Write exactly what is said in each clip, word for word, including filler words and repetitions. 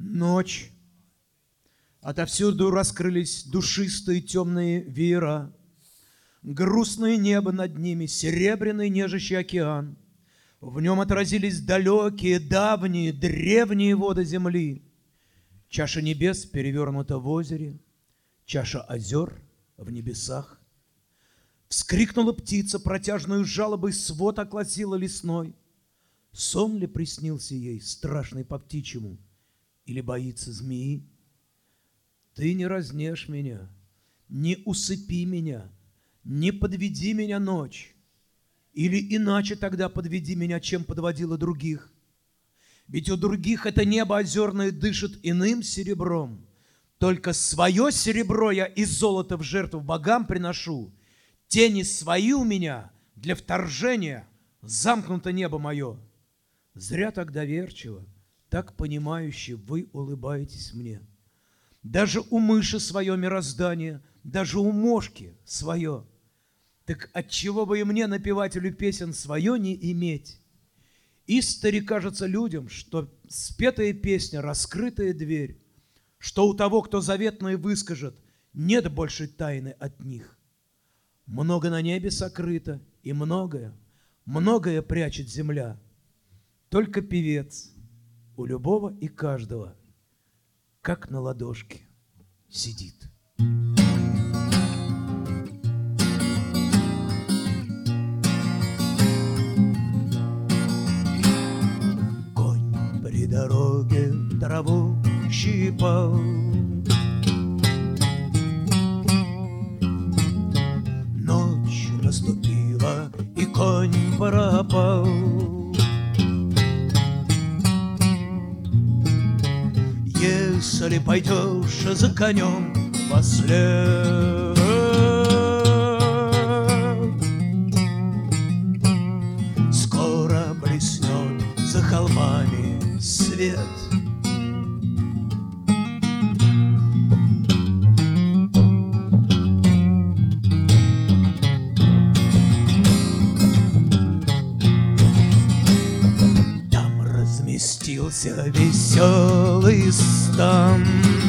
Ночь. Отовсюду раскрылись душистые темные веера. Грустное небо над ними, серебряный нежащий океан. В нем отразились далекие, давние, древние воды земли. Чаша небес перевернута в озере, чаша озер в небесах. Вскрикнула птица, протяжную жалобой свод огласила лесной. Сон ли приснился ей, страшный по птичьему, или боится змеи? Ты не разнешь меня, не усыпи меня, не подведи меня, ночь, или иначе тогда подведи меня, чем подводила других. Ведь у других это небо озерное дышит иным серебром. Только свое серебро я из золота в жертву богам приношу. Тени свои у меня для вторжения, замкнуто небо мое. Зря так доверчиво, так понимающе вы улыбаетесь мне. Даже у мыши свое мироздание, даже у мошки свое. Так отчего бы и мне, напевателю песен, свое не иметь? Истори кажется людям, что спетая песня — раскрытая дверь, что у того, кто заветное выскажет, нет больше тайны от них. Много на небе сокрыто, и многое, многое прячет земля. Только певец у любого и каждого, как на ладошке, сидит. Конь при дороге траву щипал, ночь наступила, и конь пропал. Если пойдешь за конем вослед, скоро блеснет за холмами свет. Там разместился веселый стан.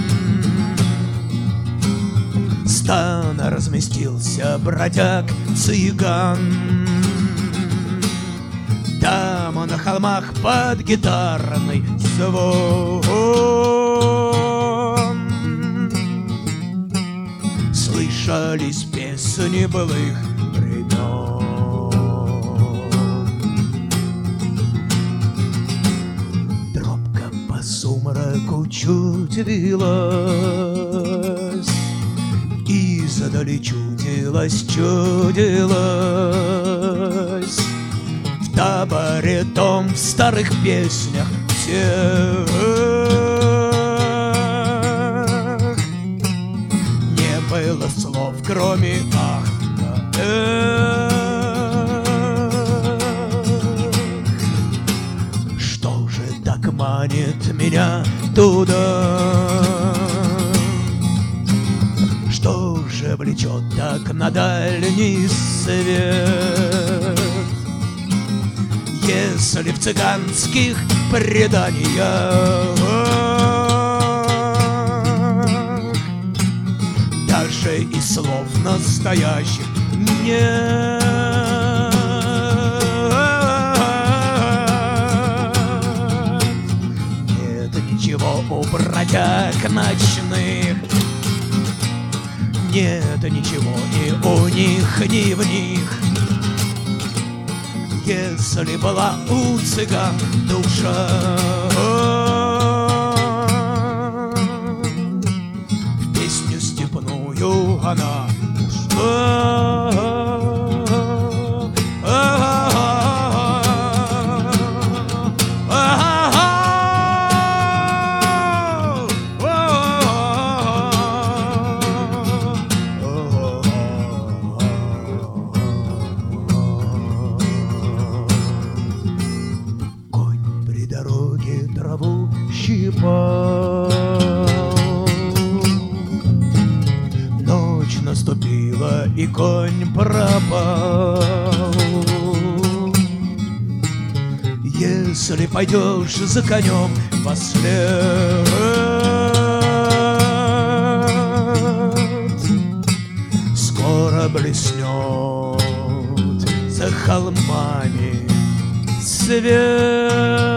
Стан разместился бродяг цыган. Там на холмах под гитарный звон слышались песни былых времен. Тропка по сумраку чуть вилась, издали чудилась, чудилась в таборе том, в старых песнях всех. Не было слов, кроме ах да эх. Что же так манит меня туда? Что же влечет так на дальний свет? Если в цыганских преданиях даже и слов настоящих нет, нет ничего у бродяг ночных, нет ничего ни у них, ни в них. Если была у цыган душа, в песню степную она ушла. Траву щипал. Ночь наступила, и конь пропал. Если пойдешь за конем вослед, за холмами свет.